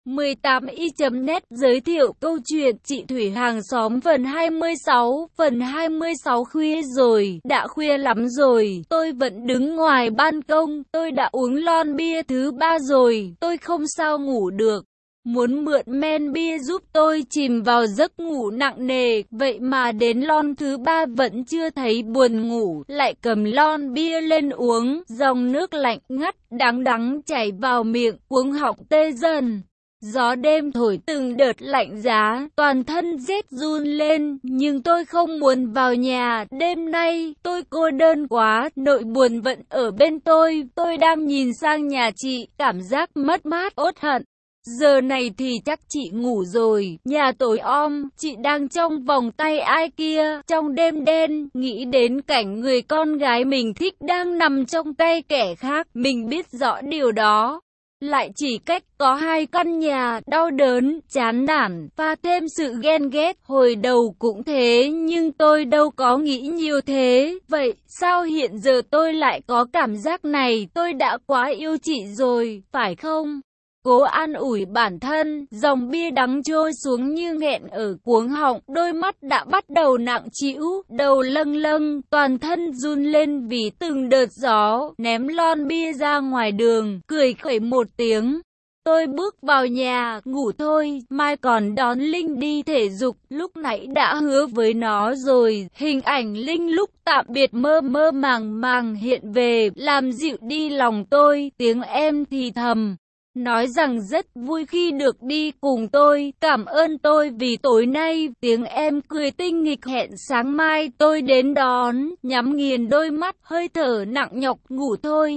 18i.net giới thiệu câu chuyện chị Thủy hàng xóm phần 26. Phần 26 khuya rồi, đã khuya lắm rồi, tôi vẫn đứng ngoài ban công, tôi đã uống lon bia thứ 3 rồi, tôi không sao ngủ được. Muốn mượn men bia giúp tôi chìm vào giấc ngủ nặng nề, vậy mà đến lon thứ 3 vẫn chưa thấy buồn ngủ, lại cầm lon bia lên uống, dòng nước lạnh ngắt, đắng đắng chảy vào miệng, cuống họng tê dần. Gió đêm thổi từng đợt lạnh giá, toàn thân rét run lên, nhưng tôi không muốn vào nhà, đêm nay, tôi cô đơn quá, nỗi buồn vẫn ở bên tôi đang nhìn sang nhà chị, cảm giác mất mát, uất hận. Giờ này thì chắc chị ngủ rồi, nhà tối om, chị đang trong vòng tay ai kia, trong đêm đen, nghĩ đến cảnh người con gái mình thích đang nằm trong tay kẻ khác, mình biết rõ điều đó. Lại chỉ cách có 2 căn nhà, đau đớn, chán nản, pha thêm sự ghen ghét, hồi đầu cũng thế, nhưng tôi đâu có nghĩ nhiều thế, vậy, sao hiện giờ tôi lại có cảm giác này, tôi đã quá yêu chị rồi, phải không? Cố an ủi bản thân, dòng bia đắng trôi xuống như nghẹn ở cuống họng, đôi mắt đã bắt đầu nặng trĩu, đầu lâng lâng, toàn thân run lên vì từng đợt gió, ném lon bia ra ngoài đường, cười khẩy một tiếng. Tôi bước vào nhà, ngủ thôi, mai còn đón Linh đi thể dục, lúc nãy đã hứa với nó rồi, hình ảnh Linh lúc tạm biệt mơ mơ màng màng hiện về, làm dịu đi lòng tôi, tiếng em thì thầm. Nói rằng rất vui khi được đi cùng tôi, cảm ơn tôi vì tối nay, tiếng em cười tinh nghịch hẹn sáng mai tôi đến đón, nhắm nghiền đôi mắt, hơi thở nặng nhọc, ngủ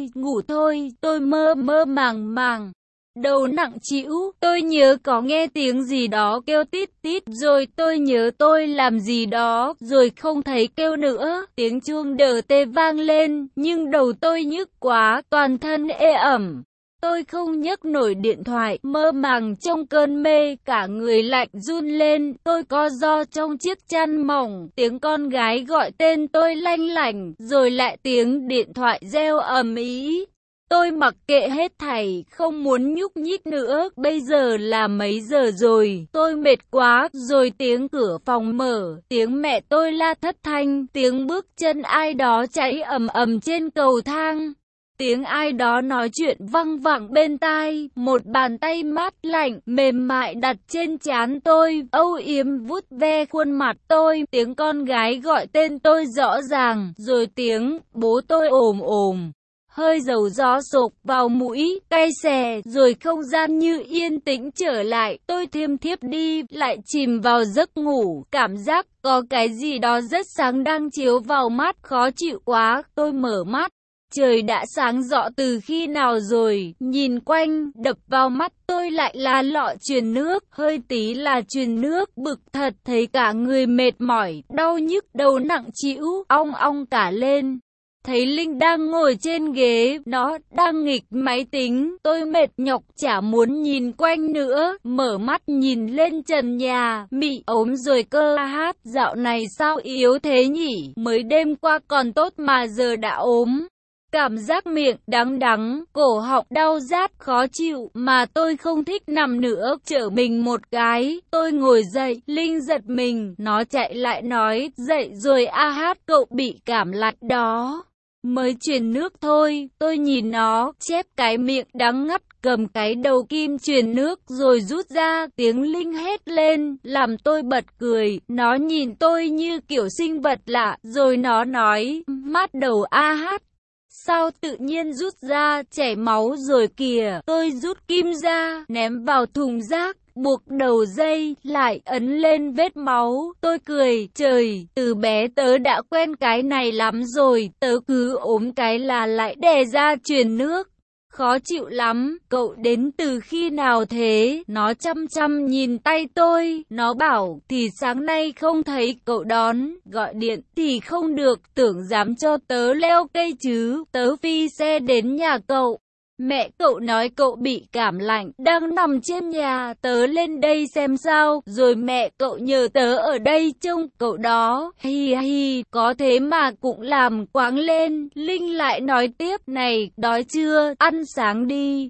thôi, tôi mơ mơ màng màng. Đầu nặng trĩu, tôi nhớ có nghe tiếng gì đó kêu tít tít, rồi tôi nhớ tôi làm gì đó, rồi không thấy kêu nữa, tiếng chuông đờ tê vang lên, nhưng đầu tôi nhức quá, toàn thân ê ẩm. Tôi không nhấc nổi điện thoại, mơ màng trong cơn mê, cả người lạnh run lên, tôi co ro trong chiếc chăn mỏng, tiếng con gái gọi tên tôi lanh lảnh, rồi lại tiếng điện thoại reo ầm ĩ. Tôi mặc kệ hết thảy, không muốn nhúc nhích nữa, bây giờ là mấy giờ rồi, tôi mệt quá, rồi tiếng cửa phòng mở, tiếng mẹ tôi la thất thanh, tiếng bước chân ai đó chạy ầm ầm trên cầu thang. Tiếng ai đó nói chuyện văng vẳng bên tai, một bàn tay mát lạnh, mềm mại đặt trên trán tôi, âu yếm vuốt ve khuôn mặt tôi, tiếng con gái gọi tên tôi rõ ràng, rồi tiếng bố tôi ồm ồm. Hơi dầu gió sộc vào mũi, cay xè, rồi không gian như yên tĩnh trở lại, tôi thiêm thiếp đi, lại chìm vào giấc ngủ, cảm giác có cái gì đó rất sáng đang chiếu vào mắt, khó chịu quá, tôi mở mắt. Trời đã sáng rõ từ khi nào rồi, nhìn quanh, đập vào mắt tôi lại là lọ truyền nước, hơi tí là truyền nước, bực thật, thấy cả người mệt mỏi, đau nhức, đầu nặng trĩu, ong ong cả lên. Thấy Linh đang ngồi trên ghế, nó đang nghịch máy tính, tôi mệt nhọc chả muốn nhìn quanh nữa, mở mắt nhìn lên trần nhà, mị ốm rồi cơ hát, dạo này sao yếu thế nhỉ, mới đêm qua còn tốt mà giờ đã ốm. Cảm giác miệng đắng đắng, cổ họng đau rát khó chịu, mà tôi không thích nằm nữa, trở mình một cái, tôi ngồi dậy, Linh giật mình, nó chạy lại nói, dậy rồi a hát cậu bị cảm lạnh đó. Mới truyền nước thôi, tôi nhìn nó, chép cái miệng đắng ngắt, cầm cái đầu kim truyền nước rồi rút ra, tiếng Linh hét lên, làm tôi bật cười, nó nhìn tôi như kiểu sinh vật lạ, rồi nó nói, mát đầu a hát. Sao tự nhiên rút ra, chảy máu rồi kìa, tôi rút kim ra, ném vào thùng rác, buộc đầu dây, lại ấn lên vết máu, tôi cười, trời, từ bé tớ đã quen cái này lắm rồi, tớ cứ ốm cái là lại đè ra truyền nước. Khó chịu lắm, cậu đến từ khi nào thế? Nó chăm chăm nhìn tay tôi, nó bảo, thì sáng nay không thấy cậu đón, gọi điện thì không được, tưởng dám cho tớ leo cây chứ, tớ phi xe đến nhà cậu. Mẹ cậu nói cậu bị cảm lạnh, đang nằm trên nhà, tớ lên đây xem sao, rồi mẹ cậu nhờ tớ ở đây trông cậu đó, hi hi, có thế mà cũng làm quáng lên. Linh lại nói tiếp, này, đói chưa, ăn sáng đi.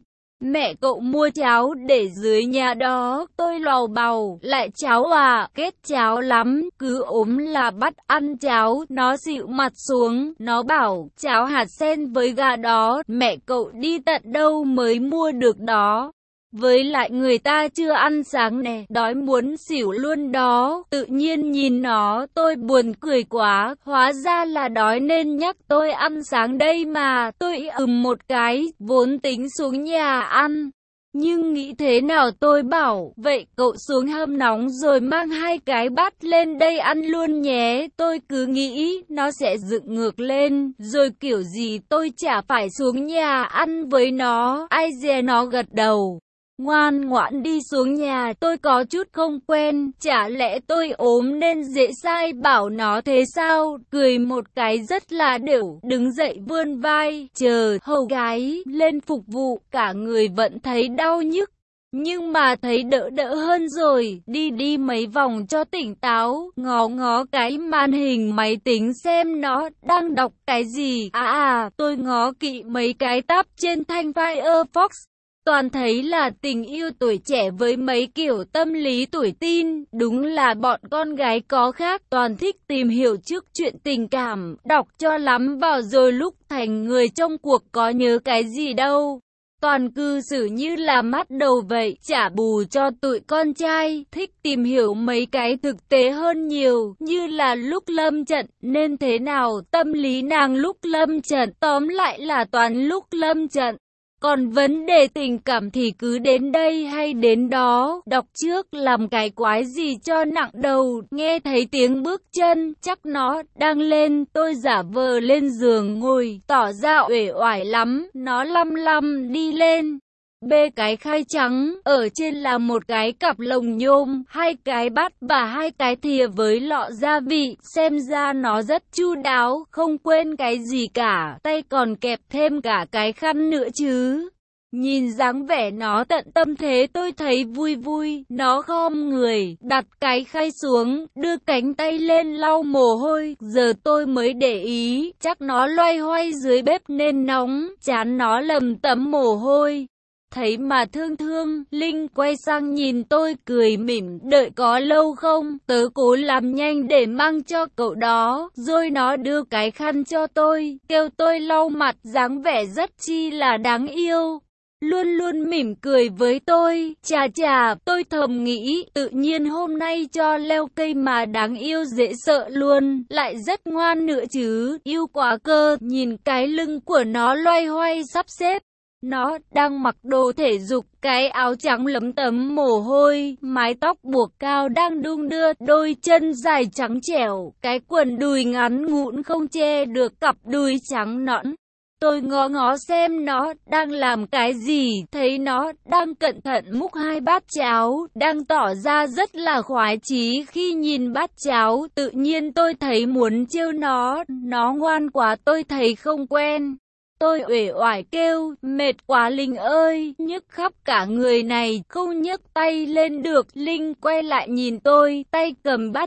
Mẹ cậu mua cháo để dưới nhà đó, tôi lầu bầu, lại cháo à, ghét cháo lắm, cứ ốm là bắt ăn cháo, nó xịu mặt xuống, nó bảo, cháo hạt sen với gà đó, mẹ cậu đi tận đâu mới mua được đó. Với lại người ta chưa ăn sáng nè, đói muốn xỉu luôn đó. Tự nhiên nhìn nó, tôi buồn cười quá, hóa ra là đói nên nhắc tôi ăn sáng đây mà. Tôi một cái, vốn tính xuống nhà ăn. Nhưng nghĩ thế nào tôi bảo, vậy cậu xuống hâm nóng rồi mang 2 cái bát lên đây ăn luôn nhé. Tôi cứ nghĩ nó sẽ dựng ngược lên, rồi kiểu gì tôi chả phải xuống nhà ăn với nó. Ai dè nó gật đầu. Ngoan ngoãn đi xuống nhà, tôi có chút không quen, chả lẽ tôi ốm nên dễ sai bảo nó thế sao, cười một cái rất là đều, đứng dậy vươn vai, chờ hầu gái lên phục vụ, cả người vẫn thấy đau nhức. Nhưng mà thấy đỡ hơn rồi, đi mấy vòng cho tỉnh táo, ngó cái màn hình máy tính xem nó đang đọc cái gì. Tôi ngó kỹ mấy cái tab trên thanh Firefox. Toàn thấy là tình yêu tuổi trẻ với mấy kiểu tâm lý tuổi teen, đúng là bọn con gái có khác, toàn thích tìm hiểu trước chuyện tình cảm, đọc cho lắm vào rồi lúc thành người trong cuộc có nhớ cái gì đâu. Toàn cư xử như là mát đầu vậy, trả bù cho tụi con trai, thích tìm hiểu mấy cái thực tế hơn nhiều, như là lúc lâm trận, nên thế nào, tâm lý nàng lúc lâm trận, tóm lại là toàn lúc lâm trận. Còn vấn đề tình cảm thì cứ đến đây hay đến đó, đọc trước làm cái quái gì cho nặng đầu, nghe thấy tiếng bước chân, chắc nó đang lên, tôi giả vờ lên giường ngồi, tỏ ra uể oải lắm, nó lăm đi lên. Bê cái khay trắng, ở trên là một cái cặp lồng nhôm, 2 cái bát và 2 cái thìa với lọ gia vị, xem ra nó rất chu đáo, không quên cái gì cả, tay còn kẹp thêm cả cái khăn nữa chứ. Nhìn dáng vẻ nó tận tâm thế tôi thấy vui, nó khom người, đặt cái khay xuống, đưa cánh tay lên lau mồ hôi, giờ tôi mới để ý, chắc nó loay hoay dưới bếp nên nóng, trán nó lầm tấm mồ hôi. Thấy mà thương, Linh quay sang nhìn tôi cười mỉm, đợi có lâu không, tớ cố làm nhanh để mang cho cậu đó, rồi nó đưa cái khăn cho tôi, kêu tôi lau mặt, dáng vẻ rất chi là đáng yêu. Luôn mỉm cười với tôi, chà, tôi thầm nghĩ, tự nhiên hôm nay cho leo cây mà đáng yêu dễ sợ luôn, lại rất ngoan nữa chứ, yêu quá cơ, nhìn cái lưng của nó loay hoay sắp xếp. Nó đang mặc đồ thể dục, cái áo trắng lấm tấm mồ hôi, mái tóc buộc cao đang đung đưa, đôi chân dài trắng trẻo, cái quần đùi ngắn ngủn không che được cặp đùi trắng nõn. Tôi ngó xem nó đang làm cái gì, thấy nó đang cẩn thận múc 2 bát cháo, đang tỏ ra rất là khoái chí khi nhìn bát cháo, tự nhiên tôi thấy muốn trêu nó ngoan quá tôi thấy không quen. Tôi uể oải kêu, mệt quá Linh ơi, nhức khắp cả người này, không nhấc tay lên được. Linh quay lại nhìn tôi, tay cầm bát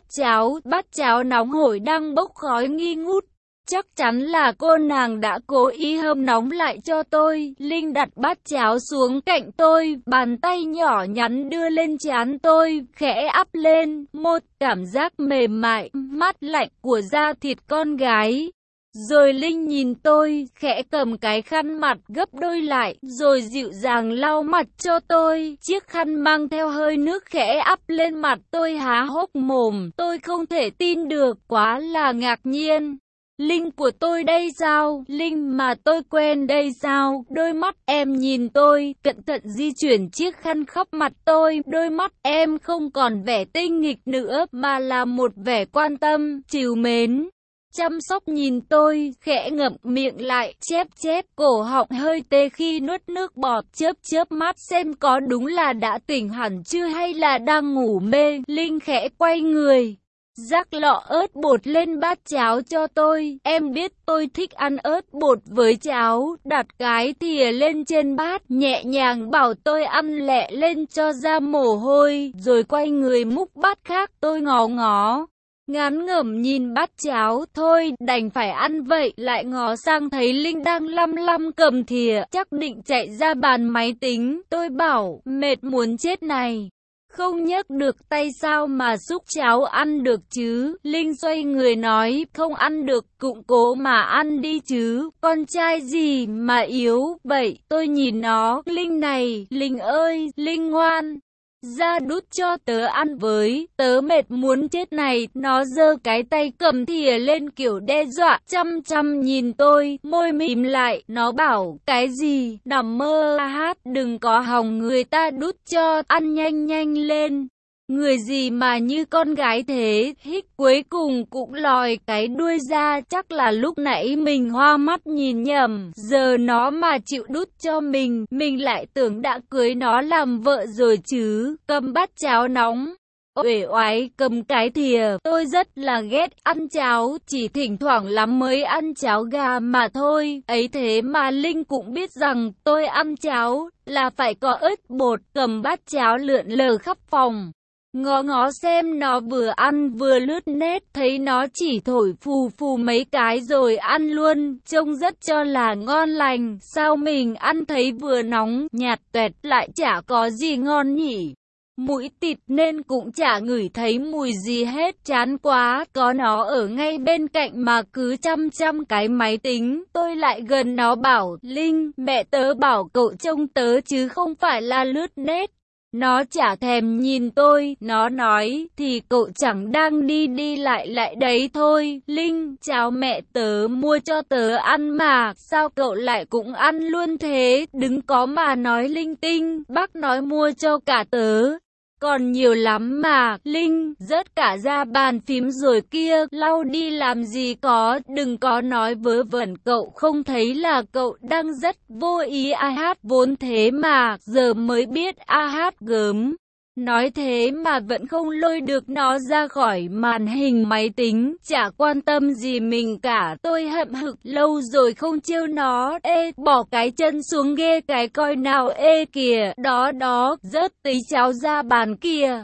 cháo nóng hổi đang bốc khói nghi ngút. Chắc chắn là cô nàng đã cố ý hâm nóng lại cho tôi. Linh đặt bát cháo xuống cạnh tôi, bàn tay nhỏ nhắn đưa lên trán tôi, khẽ áp lên, một cảm giác mềm mại, mát lạnh của da thịt con gái. Rồi Linh nhìn tôi, khẽ cầm cái khăn mặt gấp đôi lại, rồi dịu dàng lau mặt cho tôi. Chiếc khăn mang theo hơi nước khẽ ắp lên mặt tôi há hốc mồm, tôi không thể tin được, quá là ngạc nhiên. Linh của tôi đây sao? Linh mà tôi quen đây sao? Đôi mắt em nhìn tôi, cẩn thận di chuyển chiếc khăn khắp mặt tôi. Đôi mắt em không còn vẻ tinh nghịch nữa, mà là một vẻ quan tâm, trìu mến. Chăm sóc nhìn tôi, khẽ ngậm miệng lại, chép, cổ họng hơi tê khi nuốt nước bọt, chớp mắt xem có đúng là đã tỉnh hẳn chưa hay là đang ngủ mê. Linh khẽ quay người, rắc lọ ớt bột lên bát cháo cho tôi. Em biết tôi thích ăn ớt bột với cháo, đặt cái thìa lên trên bát, nhẹ nhàng bảo tôi ăn lẹ lên cho ra mồ hôi, rồi quay người múc bát khác. Tôi ngó. ngán ngẩm nhìn bát cháo, thôi đành phải ăn vậy, lại ngó sang thấy Linh đang lăm lăm cầm thìa, chắc định chạy ra bàn máy tính. Tôi bảo, mệt muốn chết này, không nhấc được tay sao mà xúc cháo ăn được chứ. Linh xoay người nói, không ăn được cũng cố mà ăn đi chứ, con trai gì mà yếu vậy. Tôi nhìn nó, Linh này, Linh ơi, Linh ngoan, ra đút cho tớ ăn với, tớ mệt muốn chết này. Nó giơ cái tay cầm thìa lên kiểu đe dọa, chăm chăm nhìn tôi, môi mím lại. Nó bảo, cái gì, nằm mơ hát, đừng có hòng người ta đút cho, ăn nhanh nhanh lên. Người gì mà như con gái thế, hích cuối cùng cũng lòi cái đuôi ra, chắc là lúc nãy mình hoa mắt nhìn nhầm, giờ nó mà chịu đút cho mình lại tưởng đã cưới nó làm vợ rồi chứ. Cầm bát cháo nóng, uể oải cầm cái thìa, tôi rất là ghét ăn cháo, chỉ thỉnh thoảng lắm mới ăn cháo gà mà thôi, ấy thế mà Linh cũng biết rằng tôi ăn cháo là phải có ớt bột. Cầm bát cháo lượn lờ khắp phòng, ngó ngó xem nó vừa ăn vừa lướt nét, thấy nó chỉ thổi phù phù mấy cái rồi ăn luôn, trông rất cho là ngon lành. Sao mình ăn thấy vừa nóng, nhạt toẹt, lại chả có gì ngon nhỉ? Mũi tịt nên cũng chả ngửi thấy mùi gì hết, chán quá. Có nó ở ngay bên cạnh mà cứ chăm chăm cái máy tính. Tôi lại gần nó bảo, Linh, mẹ tớ bảo cậu trông tớ chứ không phải là lướt nét. Nó chả thèm nhìn tôi, nó nói, thì cậu chẳng đang đi lại đấy thôi. Linh, chào mẹ tớ mua cho tớ ăn mà, sao cậu lại cũng ăn luôn thế, đừng có mà nói linh tinh, bác nói mua cho cả tớ. Còn nhiều lắm mà, Linh, rớt cả ra bàn phím rồi kia, lau đi làm gì có, đừng có nói vớ vẩn, cậu không thấy là cậu đang rất vô ý. Hát vốn thế mà, giờ mới biết hát gớm. Nói thế mà vẫn không lôi được nó ra khỏi màn hình máy tính, chả quan tâm gì mình cả. Tôi hậm hực, lâu rồi không trêu nó. Ê, bỏ cái chân xuống ghê cái coi nào. Ê kìa, đó, rớt tí cháo ra bàn kìa.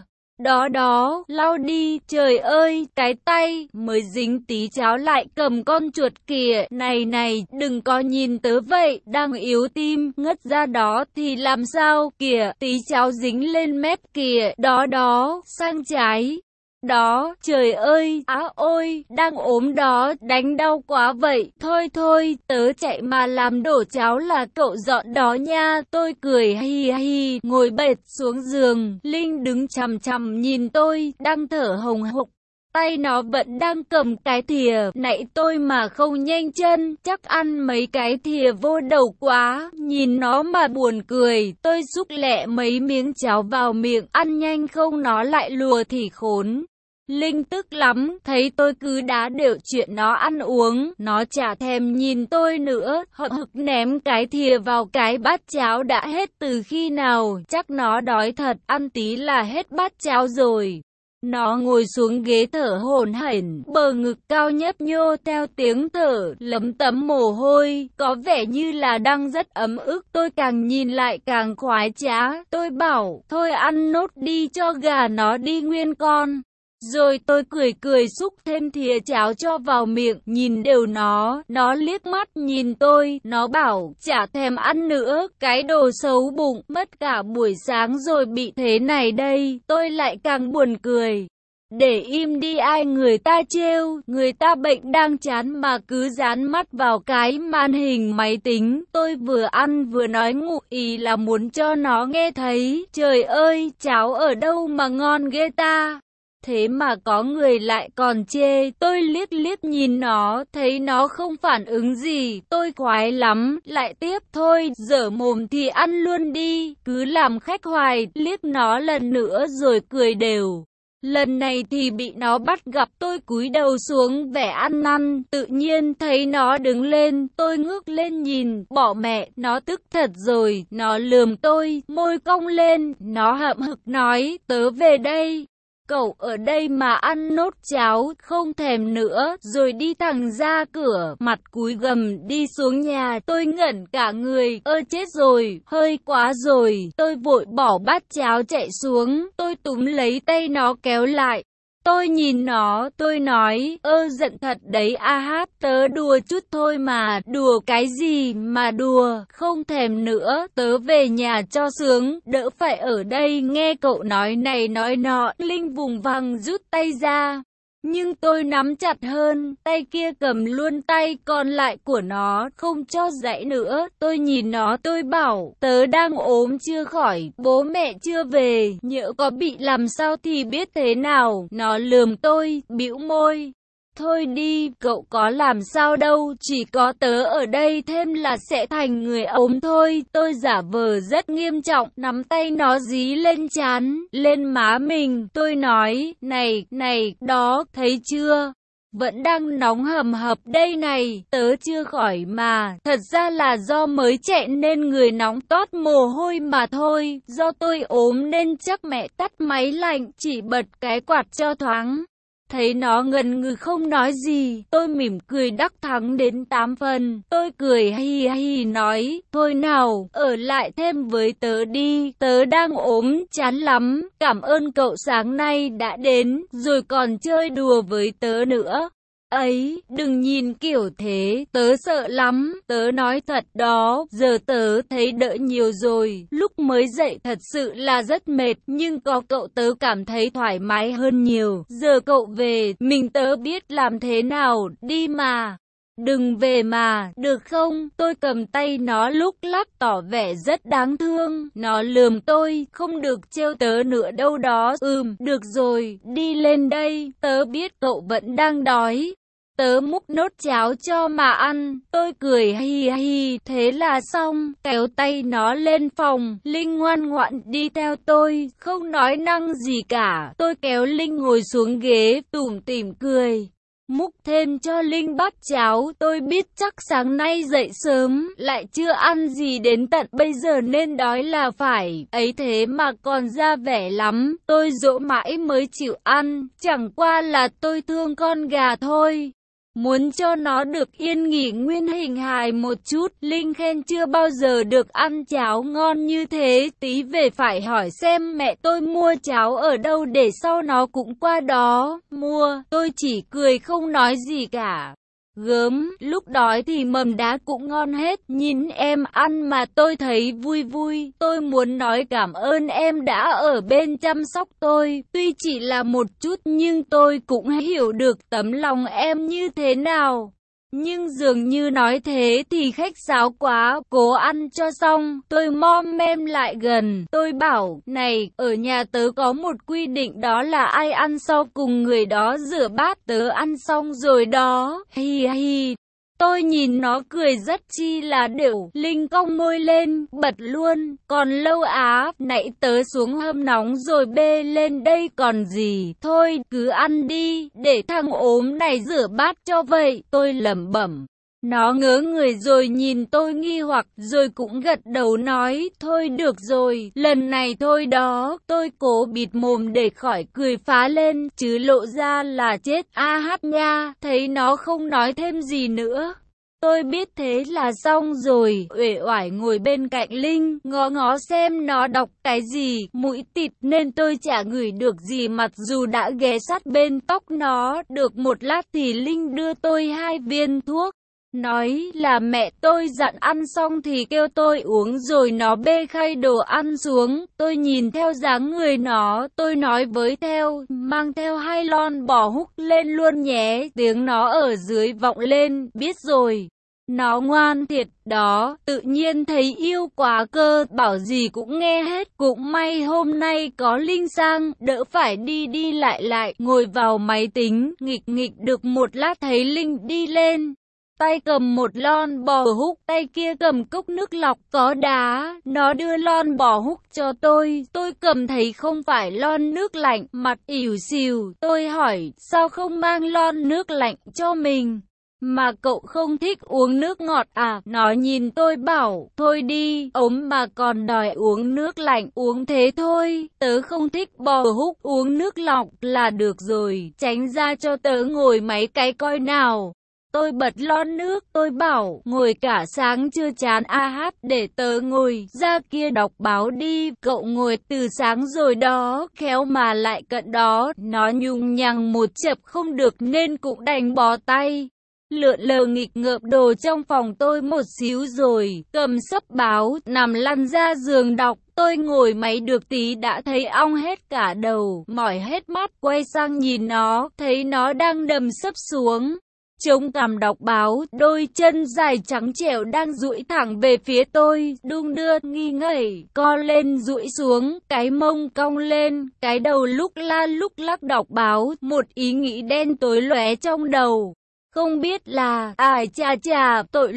Đó, lau đi, trời ơi, cái tay mới dính tí cháo lại cầm con chuột kìa. Này, đừng có nhìn tớ vậy, đang yếu tim, ngất ra đó thì làm sao kìa, tí cháo dính lên mép kìa, đó, sang trái. Đó, trời ơi, ôi, đang ốm đó, đánh đau quá vậy. Thôi, tớ chạy mà làm đổ cháo là cậu dọn đó nha. Tôi cười hi, ngồi bệt xuống giường. Linh đứng chằm chằm nhìn tôi, đang thở hồng hộc. Tay nó vẫn đang cầm cái thìa, nãy tôi mà không nhanh chân, chắc ăn mấy cái thìa vô đầu quá. Nhìn nó mà buồn cười, tôi xúc lẹ mấy miếng cháo vào miệng, ăn nhanh không nó lại lùa thì khốn. Linh tức lắm, thấy tôi cứ đá đều chuyện nó ăn uống, nó chả thèm nhìn tôi nữa, hậm hực ném cái thìa vào cái bát cháo đã hết từ khi nào, chắc nó đói thật, ăn tí là hết bát cháo rồi. Nó ngồi xuống ghế thở hổn hển, bờ ngực cao nhấp nhô theo tiếng thở, lấm tấm mồ hôi, có vẻ như là đang rất ấm ức. Tôi càng nhìn lại càng khoái trá, tôi bảo, thôi ăn nốt đi cho gà nó đi nguyên con. Rồi tôi cười xúc thêm thìa cháo cho vào miệng, nhìn đều nó liếc mắt nhìn tôi, nó bảo, chả thèm ăn nữa, cái đồ xấu bụng, mất cả buổi sáng rồi bị thế này đây. Tôi lại càng buồn cười. Để im đi, ai người ta trêu, người ta bệnh đang chán mà cứ dán mắt vào cái màn hình máy tính. Tôi vừa ăn vừa nói ngụ ý là muốn cho nó nghe thấy, trời ơi, cháo ở đâu mà ngon ghê ta. Thế mà có người lại còn chê. Tôi liếc nhìn nó, thấy nó không phản ứng gì, tôi khoái lắm, lại tiếp, thôi, dở mồm thì ăn luôn đi, cứ làm khách hoài, liếc nó lần nữa rồi cười đều. Lần này thì bị nó bắt gặp, tôi cúi đầu xuống vẻ ăn năn, tự nhiên thấy nó đứng lên, tôi ngước lên nhìn, bỏ mẹ, nó tức thật rồi, nó lườm tôi, môi cong lên, nó hậm hực nói, tớ về đây. Cậu ở đây mà ăn nốt cháo, không thèm nữa, rồi đi thẳng ra cửa, mặt cúi gằm đi xuống nhà. Tôi ngẩn cả người, chết rồi, hơi quá rồi. Tôi vội bỏ bát cháo chạy xuống, tôi túm lấy tay nó kéo lại. Tôi nhìn nó, tôi nói, giận thật đấy a hát, tớ đùa chút thôi mà, đùa cái gì mà đùa, không thèm nữa, tớ về nhà cho sướng, đỡ phải ở đây nghe cậu nói này nói nọ. Linh vùng vằng rút tay ra. Nhưng tôi nắm chặt hơn, tay kia cầm luôn tay còn lại của nó, không cho giãy nữa. Tôi nhìn nó tôi bảo, tớ đang ốm chưa khỏi, bố mẹ chưa về, nhỡ có bị làm sao thì biết thế nào. Nó lườm tôi, bĩu môi. Thôi đi, cậu có làm sao đâu, chỉ có tớ ở đây thêm là sẽ thành người ốm thôi. Tôi giả vờ rất nghiêm trọng, nắm tay nó dí lên trán, lên má mình. Tôi nói, này, đó, thấy chưa? Vẫn đang nóng hầm hập đây này, tớ chưa khỏi mà. Thật ra là do mới chạy nên người nóng toát mồ hôi mà thôi. Do tôi ốm nên chắc mẹ tắt máy lạnh, chỉ bật cái quạt cho thoáng. Thấy nó ngần ngừ không nói gì, tôi mỉm cười đắc thắng đến 8 phần. Tôi cười hi hi nói, thôi nào, ở lại thêm với tớ đi, tớ đang ốm chán lắm, cảm ơn cậu sáng nay đã đến, rồi còn chơi đùa với tớ nữa. Ấy, đừng nhìn kiểu thế, tớ sợ lắm, tớ nói thật đó, giờ tớ thấy đỡ nhiều rồi, lúc mới dậy thật sự là rất mệt, nhưng có cậu tớ cảm thấy thoải mái hơn nhiều, giờ cậu về, mình tớ biết làm thế nào, đi mà. Đừng về mà, được không? Tôi cầm tay nó lúc lắc tỏ vẻ rất đáng thương. Nó lườm tôi, không được trêu tớ nữa đâu đó. Được rồi, đi lên đây, tớ biết cậu vẫn đang đói. Tớ múc nốt cháo cho mà ăn. Tôi cười hi hi, thế là xong, kéo tay nó lên phòng. Linh ngoan ngoãn đi theo tôi, không nói năng gì cả. Tôi kéo Linh ngồi xuống ghế, tủm tỉm cười. Múc thêm cho Linh bát cháo, tôi biết chắc sáng nay dậy sớm, lại chưa ăn gì đến tận bây giờ nên đói là phải, ấy thế mà còn ra vẻ lắm, tôi dỗ mãi mới chịu ăn, chẳng qua là tôi thương con gà thôi. Muốn cho nó được yên nghỉ nguyên hình hài một chút, Linh khen chưa bao giờ được ăn cháo ngon như thế, tí về phải hỏi xem mẹ tôi mua cháo ở đâu để sau nó cũng qua đó mua, tôi chỉ cười không nói gì cả. Gớm, lúc đói thì mầm đá cũng ngon hết, nhìn em ăn mà tôi thấy vui vui, tôi muốn nói cảm ơn em đã ở bên chăm sóc tôi, tuy chỉ là một chút nhưng tôi cũng hiểu được tấm lòng em như thế nào. Nhưng dường như nói thế thì khách sáo quá, cố ăn cho xong, tôi mom mem lại gần, tôi bảo, này, ở nhà tớ có một quy định đó là ai ăn sau cùng người đó rửa bát, tớ ăn xong rồi đó, hi hi. Tôi nhìn nó cười rất chi là đều, Linh cong môi lên, bật luôn, còn lâu á, nãy tớ xuống hâm nóng rồi bê lên đây còn gì, thôi, cứ ăn đi, để thằng ốm này rửa bát cho vậy, tôi lẩm bẩm. Nó ngớ người rồi nhìn tôi nghi hoặc, rồi cũng gật đầu nói, thôi được rồi, lần này thôi đó, tôi cố bịt mồm để khỏi cười phá lên, chứ lộ ra là chết a hát nha, thấy nó không nói thêm gì nữa. Tôi biết thế là xong rồi, uể oải ngồi bên cạnh Linh, ngó ngó xem nó đọc cái gì, mũi tịt nên tôi chả ngửi được gì mặc dù đã ghé sát bên tóc nó, được một lát thì Linh đưa tôi 2 viên thuốc. Nói là mẹ tôi dặn ăn xong thì kêu tôi uống rồi nó bê khay đồ ăn xuống, tôi nhìn theo dáng người nó, tôi nói với theo, mang theo 2 lon bò húc lên luôn nhé, tiếng nó ở dưới vọng lên, biết rồi. Nó ngoan thiệt đó, tự nhiên thấy yêu quá cơ, bảo gì cũng nghe hết, cũng may hôm nay có Linh sang, đỡ phải đi đi lại, ngồi vào máy tính, nghịch được một lát thấy Linh đi lên. Tay cầm một lon bò húc, tay kia cầm cốc nước lọc có đá, nó đưa lon bò húc cho tôi cầm thấy không phải lon nước lạnh, mặt ỉu xìu, tôi hỏi, sao không mang lon nước lạnh cho mình? Mà cậu không thích uống nước ngọt à? Nó nhìn tôi bảo, thôi đi, ốm mà còn đòi uống nước lạnh, uống thế thôi, tớ không thích bò húc, uống nước lọc là được rồi, tránh ra cho tớ ngồi mấy cái coi nào. tôi bật lon nước, tôi bảo, ngồi cả sáng chưa chán a hát, để tớ ngồi ra kia đọc báo đi, cậu ngồi từ sáng rồi đó, khéo mà lại cận đó, nó nhung nhằng một chập không được nên cũng đành bó tay. Lượn lờ nghịch ngợm đồ trong phòng tôi một xíu rồi, cầm sấp báo, nằm lăn ra giường đọc. Tôi ngồi máy được tí đã thấy ong hết cả đầu, mỏi hết mắt, quay sang nhìn nó, thấy nó đang đầm sấp xuống. Chống cằm đọc báo, đôi chân dài trắng trẻo đang duỗi thẳng về phía tôi, đung đưa, nghi ngẩy, co lên duỗi xuống, cái mông cong lên, cái đầu lúc la lúc lắc đọc báo, một ý nghĩ đen tối lóe trong đầu. Không biết là, ai chà chà, tội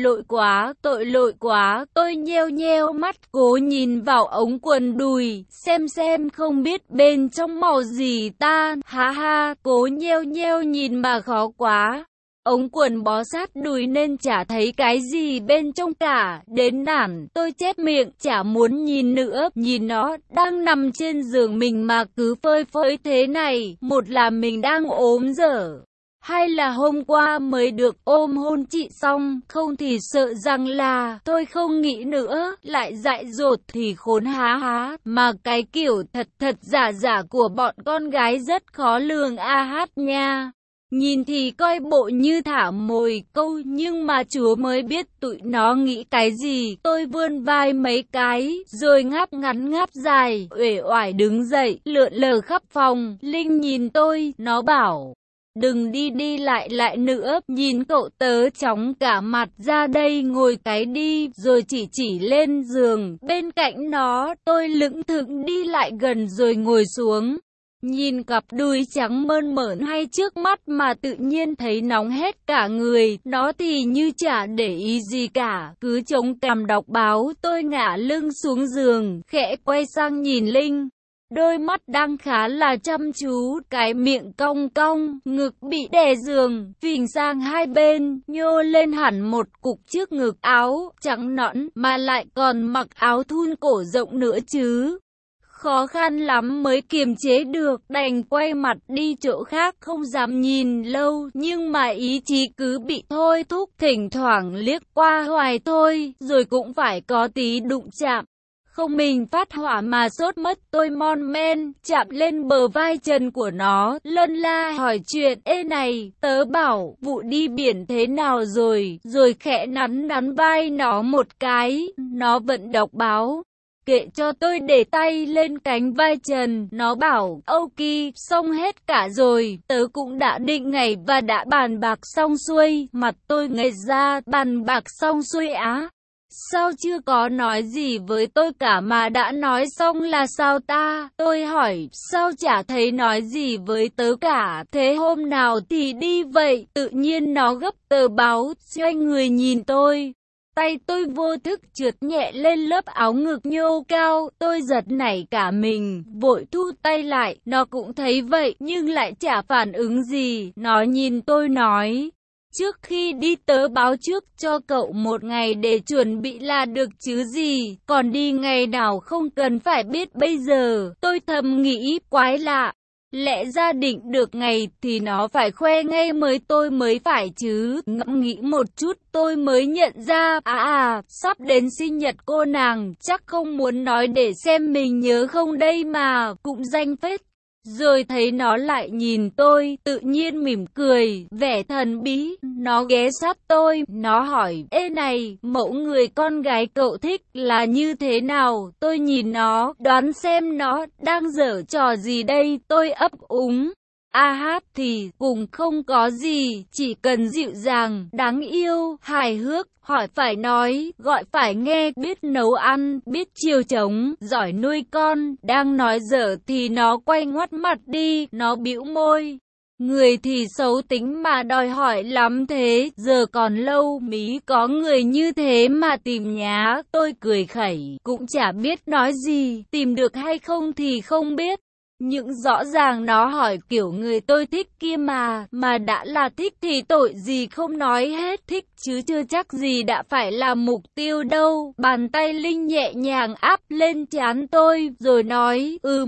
lỗi quá, tôi nheo nheo mắt, cố nhìn vào ống quần đùi, xem không biết bên trong màu gì ta, ha ha, cố nheo nheo nhìn mà khó quá. Ống quần bó sát đùi nên chả thấy cái gì bên trong cả, đến nản, tôi chép miệng, chả muốn nhìn nữa, nhìn nó, đang nằm trên giường mình mà cứ phơi phới thế này, một là mình đang ốm dở. Hay là hôm qua mới được ôm hôn chị xong, không thì sợ rằng là, tôi không nghĩ nữa, lại dại dột thì khốn há, mà cái kiểu thật giả của bọn con gái rất khó lường a hát nha. Nhìn thì coi bộ như thả mồi câu nhưng mà Chúa mới biết tụi nó nghĩ cái gì. Tôi vươn vai mấy cái, rồi ngáp ngắn ngáp dài, uể oải đứng dậy, lượn lờ khắp phòng. Linh nhìn tôi, nó bảo, đừng đi lại nữa, nhìn cậu tớ chóng cả mặt ra đây ngồi cái đi, rồi chỉ lên giường, bên cạnh nó, tôi lững thững đi lại gần rồi ngồi xuống. Nhìn cặp đùi trắng mơn mởn hay trước mắt mà tự nhiên thấy nóng hết cả người, nó thì như chả để ý gì cả, cứ chống cằm đọc báo. Tôi ngả lưng xuống giường, khẽ quay sang nhìn Linh. Đôi mắt đang khá là chăm chú, cái miệng cong cong, ngực bị đè giường, phình sang hai bên, nhô lên hẳn một cục trước ngực, áo trắng nõn mà lại còn mặc áo thun cổ rộng nữa chứ. Khó khăn lắm mới kiềm chế được, đành quay mặt đi chỗ khác, không dám nhìn lâu, nhưng mà ý chí cứ bị thôi thúc, thỉnh thoảng liếc qua hoài thôi, rồi cũng phải có tí đụng chạm. Không mình phát hỏa mà sốt mất, tôi mon men, chạm lên bờ vai trần của nó, lân la hỏi chuyện, ê này, tớ bảo, vụ đi biển thế nào rồi khẽ nắn vai nó một cái, nó vẫn đọc báo. Kệ cho tôi để tay lên cánh vai trần, nó bảo, ok, xong hết cả rồi, tớ cũng đã định ngày và đã bàn bạc xong xuôi, mặt tôi ngây ra, bàn bạc xong xuôi á. Sao chưa có nói gì với tôi cả mà đã nói xong là sao ta? Tôi hỏi, sao chả thấy nói gì với tớ cả, thế hôm nào thì đi vậy? Tự nhiên nó gấp tờ báo, xoay người nhìn tôi. Tay tôi vô thức trượt nhẹ lên lớp áo ngực nhô cao, tôi giật nảy cả mình, vội thu tay lại, nó cũng thấy vậy nhưng lại chả phản ứng gì, nó nhìn tôi nói. Trước khi đi tớ báo trước cho cậu một ngày để chuẩn bị là được chứ gì, còn đi ngày nào không cần phải biết bây giờ, tôi thầm nghĩ, quái lạ. Lẽ ra định được ngày thì nó phải khoe ngay tôi mới phải chứ, ngẫm nghĩ một chút tôi mới nhận ra, sắp đến sinh nhật cô nàng, chắc không muốn nói để xem mình nhớ không đây mà, cũng danh phết. Rồi thấy nó lại nhìn tôi, tự nhiên mỉm cười, vẻ thần bí, nó ghé sát tôi, nó hỏi, ê này, mẫu người con gái cậu thích là như thế nào? Tôi nhìn nó, đoán xem nó đang giở trò gì đây, tôi ấp úng. Hát thì cũng không có gì, chỉ cần dịu dàng, đáng yêu, hài hước, hỏi phải nói, gọi phải nghe, biết nấu ăn, biết chiều trống, giỏi nuôi con. Đang nói dở thì nó quay ngoắt mặt đi, nó bĩu môi. Người thì xấu tính mà đòi hỏi lắm thế, giờ còn lâu mí có người như thế mà tìm nhá. Tôi cười khẩy, cũng chả biết nói gì, tìm được hay không thì không biết. Nhưng rõ ràng nó hỏi kiểu người tôi thích kia mà đã là thích thì tội gì không nói hết, thích chứ chưa chắc gì đã phải là mục tiêu đâu. Bàn tay Linh nhẹ nhàng áp lên trán tôi, rồi nói,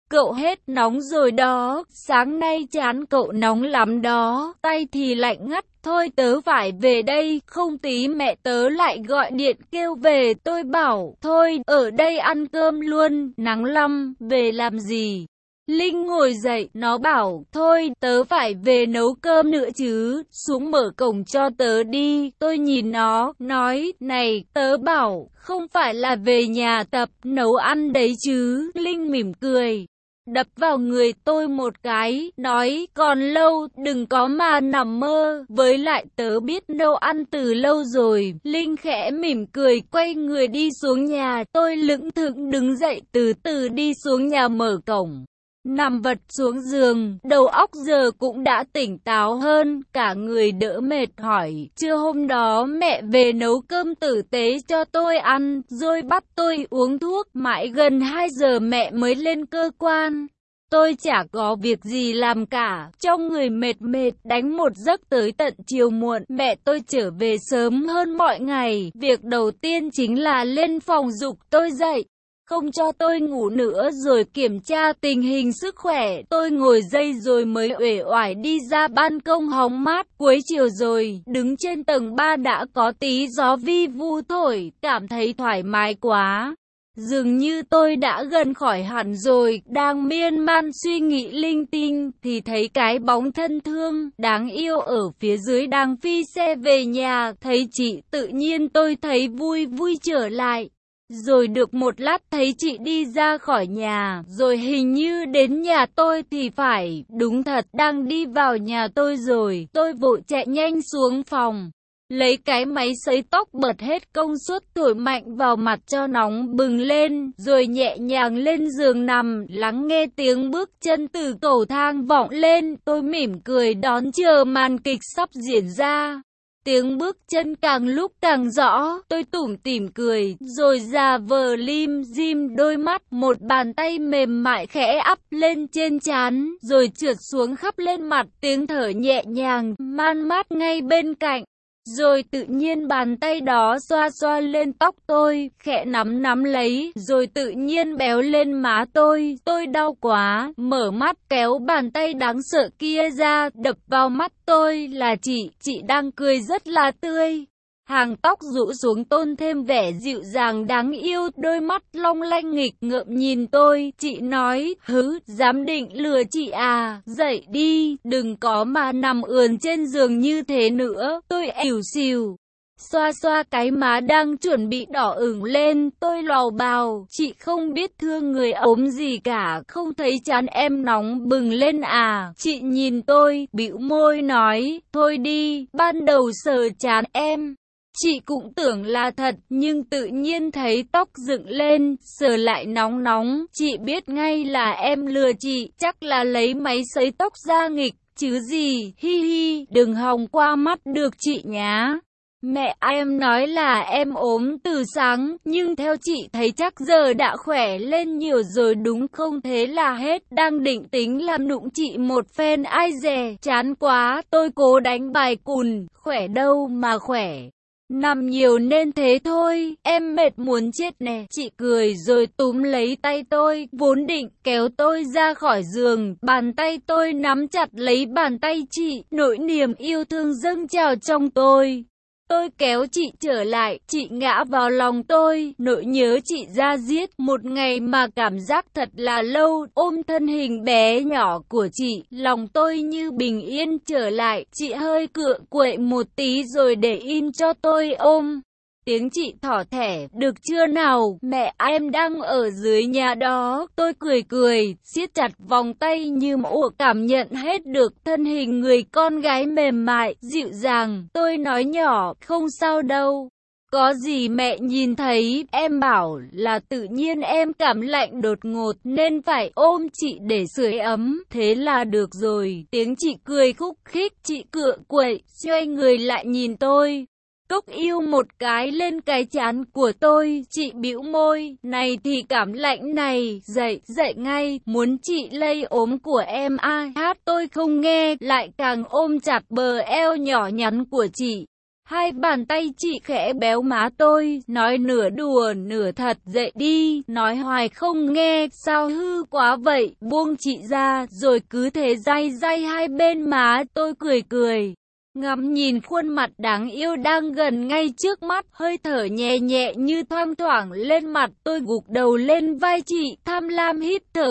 Cậu hết nóng rồi đó, sáng nay trán cậu nóng lắm đó, tay thì lạnh ngắt, thôi tớ phải về đây, không tí mẹ tớ lại gọi điện kêu về. Tôi bảo, thôi, ở đây ăn cơm luôn, nắng lắm, về làm gì? Linh ngồi dậy, nó bảo, thôi, tớ phải về nấu cơm nữa chứ, xuống mở cổng cho tớ đi. Tôi nhìn nó, nói, này, tớ bảo, không phải là về nhà tập nấu ăn đấy chứ. Linh mỉm cười, đập vào người tôi một cái, nói, còn lâu, đừng có mà nằm mơ, với lại tớ biết nấu ăn từ lâu rồi. Linh khẽ mỉm cười, quay người đi xuống nhà. Tôi lững thững đứng dậy, từ từ đi xuống nhà, mở cổng, nằm vật xuống giường, đầu óc giờ cũng đã tỉnh táo hơn, cả người đỡ mệt. Hỏi, trưa hôm đó mẹ về nấu cơm tử tế cho tôi ăn, rồi bắt tôi uống thuốc, mãi gần 2 giờ mẹ mới lên cơ quan. Tôi chả có việc gì làm cả, trong người mệt mệt, đánh một giấc tới tận chiều muộn. Mẹ tôi trở về sớm hơn mọi ngày, việc đầu tiên chính là lên phòng giục tôi dậy, không cho tôi ngủ nữa, rồi kiểm tra tình hình sức khỏe. Tôi ngồi dậy rồi mới uể oải đi ra ban công hóng mát. Cuối chiều rồi, đứng trên tầng 3 đã có tí gió vi vu thổi, cảm thấy thoải mái quá. Dường như tôi đã gần khỏi hẳn rồi, đang miên man suy nghĩ linh tinh, thì thấy cái bóng thân thương, đáng yêu ở phía dưới đang phi xe về nhà. Thấy chị, tự nhiên tôi thấy vui vui trở lại. Rồi được một lát thấy chị đi ra khỏi nhà, rồi hình như đến nhà tôi thì phải, đúng thật, đang đi vào nhà tôi rồi. Tôi vội chạy nhanh xuống phòng, lấy cái máy sấy tóc bật hết công suất thổi mạnh vào mặt cho nóng bừng lên, rồi nhẹ nhàng lên giường nằm, lắng nghe tiếng bước chân từ cầu thang vọng lên. Tôi mỉm cười đón chờ màn kịch sắp diễn ra. Tiếng bước chân càng lúc càng rõ, tôi tủm tỉm cười, rồi giả vờ lim dim đôi mắt, một bàn tay mềm mại khẽ ắp lên trên trán, rồi trượt xuống khắp lên mặt, tiếng thở nhẹ nhàng, man mát ngay bên cạnh. Rồi tự nhiên bàn tay đó xoa xoa lên tóc tôi, khẽ nắm nắm lấy, rồi tự nhiên béo lên má tôi đau quá, mở mắt kéo bàn tay đáng sợ kia ra, đập vào mắt tôi là chị đang cười rất là tươi. Hàng tóc rũ xuống tôn thêm vẻ dịu dàng đáng yêu, đôi mắt long lanh nghịch ngợm nhìn tôi. Chị nói, hứ, dám định lừa chị à, dậy đi, đừng có mà nằm ườn trên giường như thế nữa. Tôi ỉu xìu, xoa xoa cái má đang chuẩn bị đỏ ửng lên, tôi lầu bào, chị không biết thương người ốm gì cả, không thấy trán em nóng bừng lên à. Chị nhìn tôi, bĩu môi nói, thôi đi, ban đầu sờ trán em, chị cũng tưởng là thật, nhưng tự nhiên thấy tóc dựng lên, sờ lại nóng nóng, chị biết ngay là em lừa chị, chắc là lấy máy sấy tóc ra nghịch, chứ gì, hi hi, đừng hòng qua mắt được chị nhá. Mẹ em nói là em ốm từ sáng, nhưng theo chị thấy chắc giờ đã khỏe lên nhiều rồi đúng không? Thế là hết, đang định tính làm nụng chị một phen, ai dè, chán quá, tôi cố đánh bài cùn, khỏe đâu mà khỏe. Nằm nhiều nên thế thôi, em mệt muốn chết nè. Chị cười rồi túm lấy tay tôi, vốn định kéo tôi ra khỏi giường. Bàn tay tôi nắm chặt lấy bàn tay chị, nỗi niềm yêu thương dâng trào trong tôi. Tôi kéo chị trở lại, chị ngã vào lòng tôi, nỗi nhớ chị da diết, một ngày mà cảm giác thật là lâu, ôm thân hình bé nhỏ của chị, lòng tôi như bình yên trở lại, chị hơi cựa quậy một tí rồi để in cho tôi ôm. Tiếng chị thỏ thẻ, được chưa nào, mẹ em đang ở dưới nhà đó. Tôi cười cười, siết chặt vòng tay như mẫu, cảm nhận hết được thân hình người con gái mềm mại, dịu dàng. Tôi nói nhỏ, không sao đâu. Có gì mẹ nhìn thấy, em bảo là tự nhiên em cảm lạnh đột ngột nên phải ôm chị để sưởi ấm, thế là được rồi. Tiếng chị cười khúc khích, chị cựa quậy, xoay người lại nhìn tôi. Cốc yêu một cái lên cái trán của tôi, chị bĩu môi, này thì cảm lạnh này, dậy ngay, muốn chị lây ốm của em ai hát tôi không nghe, lại càng ôm chặt bờ eo nhỏ nhắn của chị. Hai bàn tay chị khẽ béo má tôi, nói nửa đùa nửa thật, dậy đi, nói hoài không nghe, sao hư quá vậy, buông chị ra, rồi cứ thế day day hai bên má. Tôi cười cười, ngắm nhìn khuôn mặt đáng yêu đang gần ngay trước mắt, hơi thở nhẹ nhẹ như thoang thoảng lên mặt. Tôi gục đầu lên vai chị, tham lam hít thở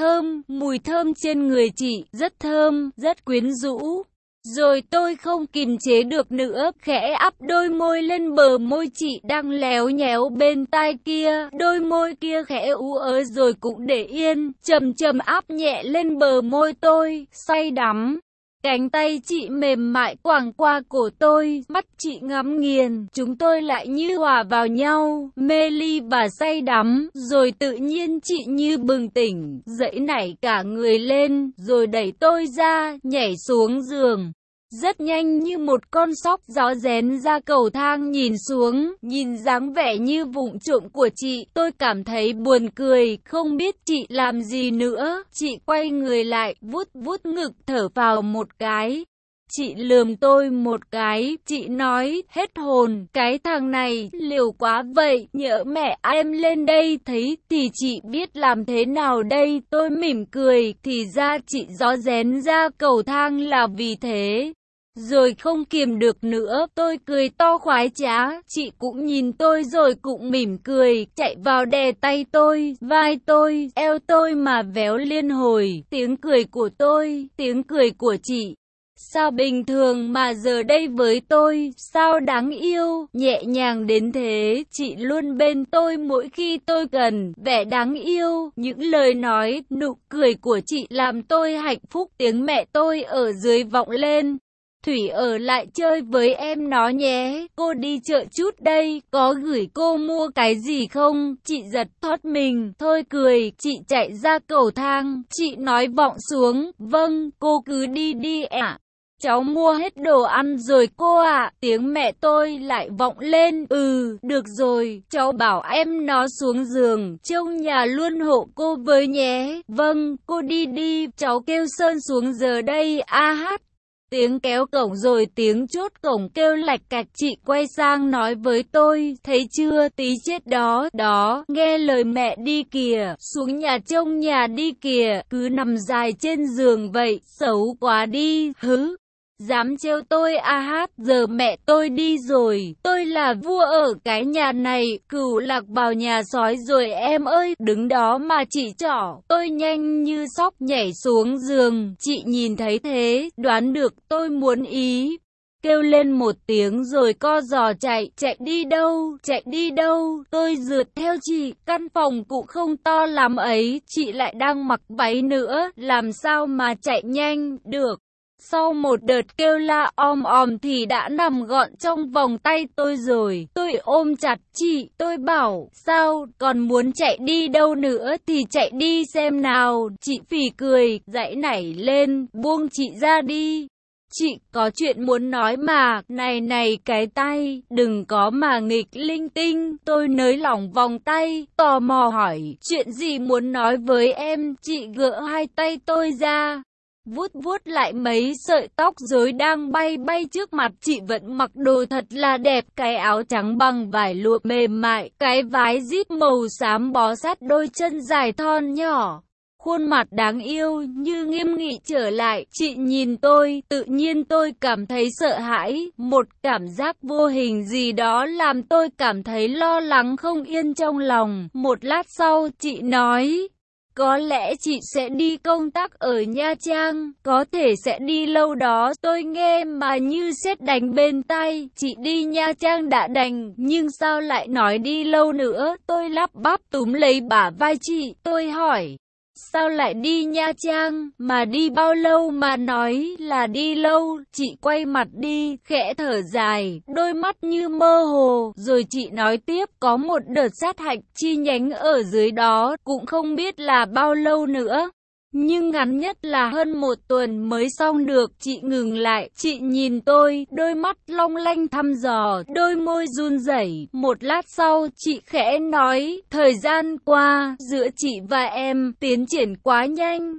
mùi thơm trên người chị, rất thơm, rất quyến rũ. Rồi tôi không kìm chế được nữa, khẽ áp đôi môi lên bờ môi chị đang léo nhéo bên tai kia. Đôi môi kia khẽ ú ớ rồi cũng để yên, chậm chậm áp nhẹ lên bờ môi tôi, say đắm. Cánh tay chị mềm mại quàng qua cổ tôi, mắt chị ngắm nghiền, chúng tôi lại như hòa vào nhau, mê ly và say đắm. Rồi tự nhiên chị như bừng tỉnh, dậy nảy cả người lên, rồi đẩy tôi ra, nhảy xuống giường. Rất nhanh như một con sóc gió rén ra cầu thang nhìn xuống, nhìn dáng vẻ như vụng trộm của chị, tôi cảm thấy buồn cười, không biết chị làm gì nữa. Chị quay người lại, vuốt vuốt ngực thở vào một cái. Chị lườm tôi một cái, chị nói, hết hồn, cái thằng này, liều quá vậy, nhỡ mẹ em lên đây thấy, thì chị biết làm thế nào đây. Tôi mỉm cười, thì ra chị gió rén ra cầu thang là vì thế. Rồi không kiềm được nữa, tôi cười to khoái trá, chị cũng nhìn tôi rồi cũng mỉm cười, chạy vào đè tay tôi, vai tôi, eo tôi mà véo liên hồi, tiếng cười của tôi, tiếng cười của chị. Sao bình thường mà giờ đây với tôi, sao đáng yêu, nhẹ nhàng đến thế, chị luôn bên tôi mỗi khi tôi cần, vẻ đáng yêu, những lời nói, nụ cười của chị làm tôi hạnh phúc. Tiếng mẹ tôi ở dưới vọng lên. Thủy ở lại chơi với em nó nhé, cô đi chợ chút đây, có gửi cô mua cái gì không? Chị giật thót mình, thôi cười, chị chạy ra cầu thang, chị nói vọng xuống, vâng, cô cứ đi đi ạ. Cháu mua hết đồ ăn rồi cô ạ. Tiếng mẹ tôi lại vọng lên, được rồi, cháu bảo em nó xuống giường, trông nhà luôn hộ cô với nhé. Vâng, cô đi đi, cháu kêu Sơn xuống giờ đây, a hát. Tiếng kéo cổng rồi tiếng chốt cổng kêu lạch cạch, chị quay sang nói với tôi, thấy chưa, tí chết đó, nghe lời mẹ đi kìa, xuống nhà trông nhà đi kìa, cứ nằm dài trên giường vậy, xấu quá đi, hứ. Dám trêu tôi a hát, giờ mẹ tôi đi rồi, tôi là vua ở cái nhà này, cừu lạc vào nhà sói rồi em ơi, đứng đó mà chỉ trỏ, tôi nhanh như sóc nhảy xuống giường, chị nhìn thấy thế, đoán được tôi muốn ý. Kêu lên một tiếng rồi co giò chạy đi đâu, tôi rượt theo chị, căn phòng cũng không to lắm ấy, chị lại đang mặc váy nữa, làm sao mà chạy nhanh được. Sau một đợt kêu la om thì đã nằm gọn trong vòng tay tôi rồi. Tôi ôm chặt chị, tôi bảo, sao, còn muốn chạy đi đâu nữa thì chạy đi xem nào. Chị phì cười, giãy nảy lên, buông chị ra đi. Chị có chuyện muốn nói mà, này cái tay, đừng có mà nghịch linh tinh. Tôi nới lỏng vòng tay, tò mò hỏi, chuyện gì muốn nói với em. Chị gỡ hai tay tôi ra, vuốt lại mấy sợi tóc rối đang bay trước mặt. Chị vẫn mặc đồ thật là đẹp, cái áo trắng bằng vải lụa mềm mại, cái váy zip màu xám bó sát đôi chân dài thon nhỏ. Khuôn mặt đáng yêu như nghiêm nghị trở lại. Chị nhìn tôi, tự nhiên tôi cảm thấy sợ hãi, một cảm giác vô hình gì đó làm tôi cảm thấy lo lắng không yên trong lòng. Một lát sau, chị nói, có lẽ chị sẽ đi công tác ở Nha Trang, có thể sẽ đi lâu đó. Tôi nghe mà như sét đánh bên tai, chị đi Nha Trang đã đành, nhưng sao lại nói đi lâu nữa? Tôi lắp bắp túm lấy bả vai chị, tôi hỏi, sao lại đi Nha Trang, mà đi bao lâu mà nói là đi lâu? Chị quay mặt đi, khẽ thở dài, đôi mắt như mơ hồ, rồi chị nói tiếp, có một đợt sát hạch chi nhánh ở dưới đó, cũng không biết là bao lâu nữa, nhưng ngắn nhất là hơn 1 tuần mới xong được. Chị ngừng lại, chị nhìn tôi, đôi mắt long lanh thăm dò, đôi môi run rẩy. Một lát sau, chị khẽ nói, thời gian qua, giữa chị và em, tiến triển quá nhanh.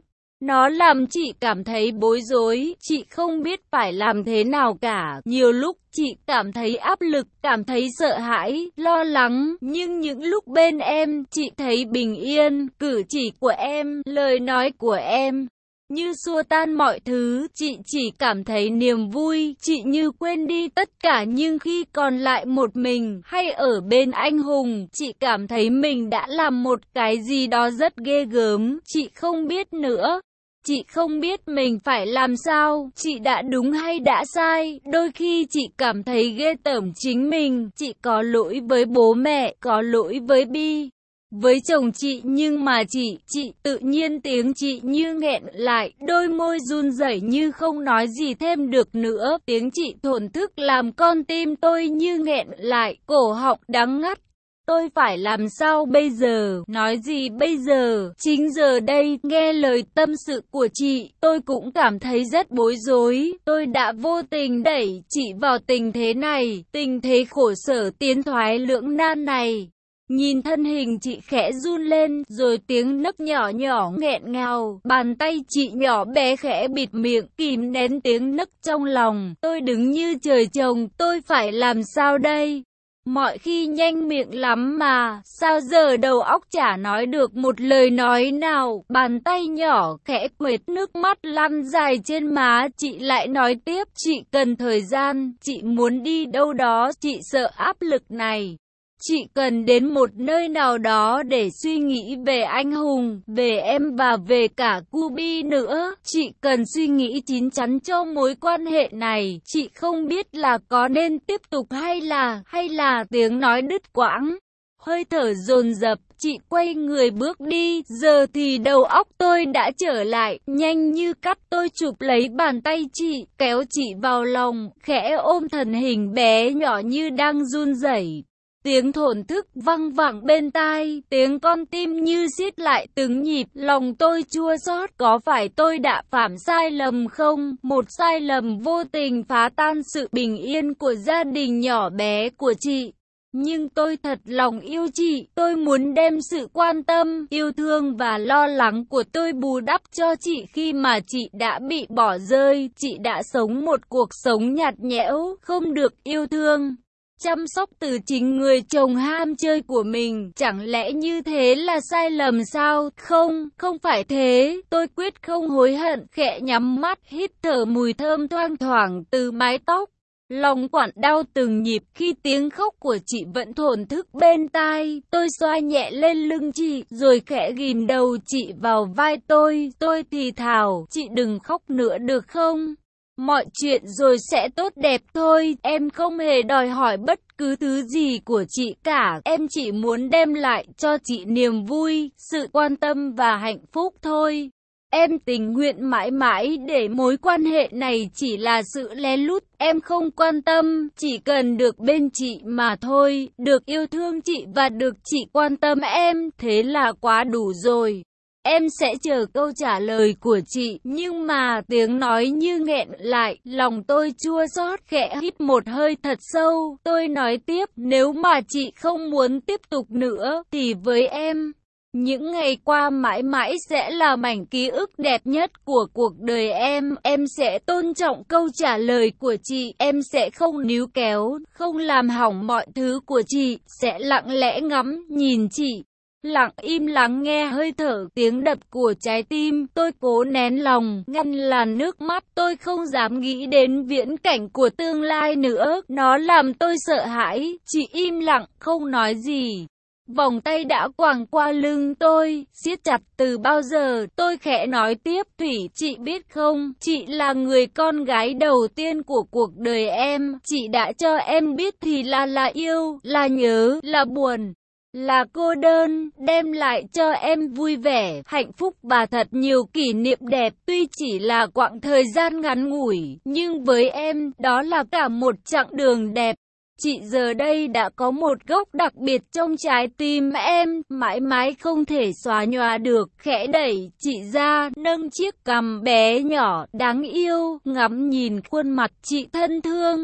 Nó làm chị cảm thấy bối rối, chị không biết phải làm thế nào cả. Nhiều lúc chị cảm thấy áp lực, cảm thấy sợ hãi, lo lắng, nhưng những lúc bên em, chị thấy bình yên, cử chỉ của em, lời nói của em như xua tan mọi thứ, chị chỉ cảm thấy niềm vui, chị như quên đi tất cả, nhưng khi còn lại một mình, hay ở bên anh hùng, chị cảm thấy mình đã làm một cái gì đó rất ghê gớm, chị không biết nữa. Chị không biết mình phải làm sao, chị đã đúng hay đã sai, đôi khi chị cảm thấy ghê tởm chính mình, chị có lỗi với bố mẹ, có lỗi với Bi, với chồng chị, nhưng mà chị tự nhiên tiếng chị như nghẹn lại, đôi môi run rẩy như không nói gì thêm được nữa, tiếng chị thổn thức làm con tim tôi như nghẹn lại, cổ họng đắng ngắt. Tôi phải làm sao bây giờ, nói gì bây giờ, chính giờ đây, nghe lời tâm sự của chị, tôi cũng cảm thấy rất bối rối, tôi đã vô tình đẩy chị vào tình thế này, tình thế khổ sở tiến thoái lưỡng nan này. Nhìn thân hình chị khẽ run lên, rồi tiếng nấc nhỏ nhỏ nghẹn ngào, bàn tay chị nhỏ bé khẽ bịt miệng, kìm nén tiếng nấc trong lòng, tôi đứng như trời trồng, tôi phải làm sao đây? Mọi khi nhanh miệng lắm mà, sao giờ đầu óc chả nói được một lời nói nào, bàn tay nhỏ khẽ quệt nước mắt lăn dài trên má, chị lại nói tiếp, chị cần thời gian, chị muốn đi đâu đó, chị sợ áp lực này. Chị cần đến một nơi nào đó để suy nghĩ về anh hùng, về em và về cả Cubi nữa. Chị cần suy nghĩ chín chắn cho mối quan hệ này. Chị không biết là có nên tiếp tục hay là tiếng nói đứt quãng. Hơi thở dồn dập, chị quay người bước đi, giờ thì đầu óc tôi đã trở lại, nhanh như cắt tôi chụp lấy bàn tay chị, kéo chị vào lòng, khẽ ôm thân hình bé nhỏ như đang run rẩy. Tiếng thổn thức văng vẳng bên tai, tiếng con tim như siết lại từng nhịp, lòng tôi chua xót, có phải tôi đã phạm sai lầm không? Một sai lầm vô tình phá tan sự bình yên của gia đình nhỏ bé của chị. Nhưng tôi thật lòng yêu chị, tôi muốn đem sự quan tâm, yêu thương và lo lắng của tôi bù đắp cho chị khi mà chị đã bị bỏ rơi, chị đã sống một cuộc sống nhạt nhẽo, không được yêu thương, chăm sóc từ chính người chồng ham chơi của mình. Chẳng lẽ như thế là sai lầm sao? Không, không phải thế. Tôi quyết không hối hận, khẽ nhắm mắt, hít thở mùi thơm thoang thoảng từ mái tóc. Lòng quặn đau từng nhịp khi tiếng khóc của chị vẫn thổn thức bên tai. Tôi xoa nhẹ lên lưng chị, rồi khẽ ghim đầu chị vào vai tôi thì thào, chị đừng khóc nữa được không? Mọi chuyện rồi sẽ tốt đẹp thôi, em không hề đòi hỏi bất cứ thứ gì của chị cả, em chỉ muốn đem lại cho chị niềm vui, sự quan tâm và hạnh phúc thôi. Em tình nguyện mãi mãi để mối quan hệ này chỉ là sự lén lút, em không quan tâm, chỉ cần được bên chị mà thôi, được yêu thương chị và được chị quan tâm em, thế là quá đủ rồi. Em sẽ chờ câu trả lời của chị, nhưng mà tiếng nói như nghẹn lại, lòng tôi chua xót, khẽ hít một hơi thật sâu, tôi nói tiếp, nếu mà chị không muốn tiếp tục nữa, thì với em, những ngày qua mãi mãi sẽ là mảnh ký ức đẹp nhất của cuộc đời em sẽ tôn trọng câu trả lời của chị, em sẽ không níu kéo, không làm hỏng mọi thứ của chị, sẽ lặng lẽ ngắm, nhìn chị. Lặng im lắng nghe hơi thở, tiếng đập của trái tim, tôi cố nén lòng, ngăn làn nước mắt, tôi không dám nghĩ đến viễn cảnh của tương lai nữa, nó làm tôi sợ hãi, chỉ im lặng, không nói gì. Vòng tay đã quàng qua lưng tôi, siết chặt từ bao giờ, tôi khẽ nói tiếp, Thủy, chị biết không, chị là người con gái đầu tiên của cuộc đời em, chị đã cho em biết thì là yêu, là nhớ, là buồn, là cô đơn, đem lại cho em vui vẻ, hạnh phúc và thật nhiều kỷ niệm đẹp, tuy chỉ là quãng thời gian ngắn ngủi, nhưng với em, đó là cả một chặng đường đẹp. Chị giờ đây đã có một góc đặc biệt trong trái tim em, mãi mãi không thể xóa nhòa được, khẽ đẩy chị ra, nâng chiếc cằm bé nhỏ, đáng yêu, ngắm nhìn khuôn mặt chị thân thương.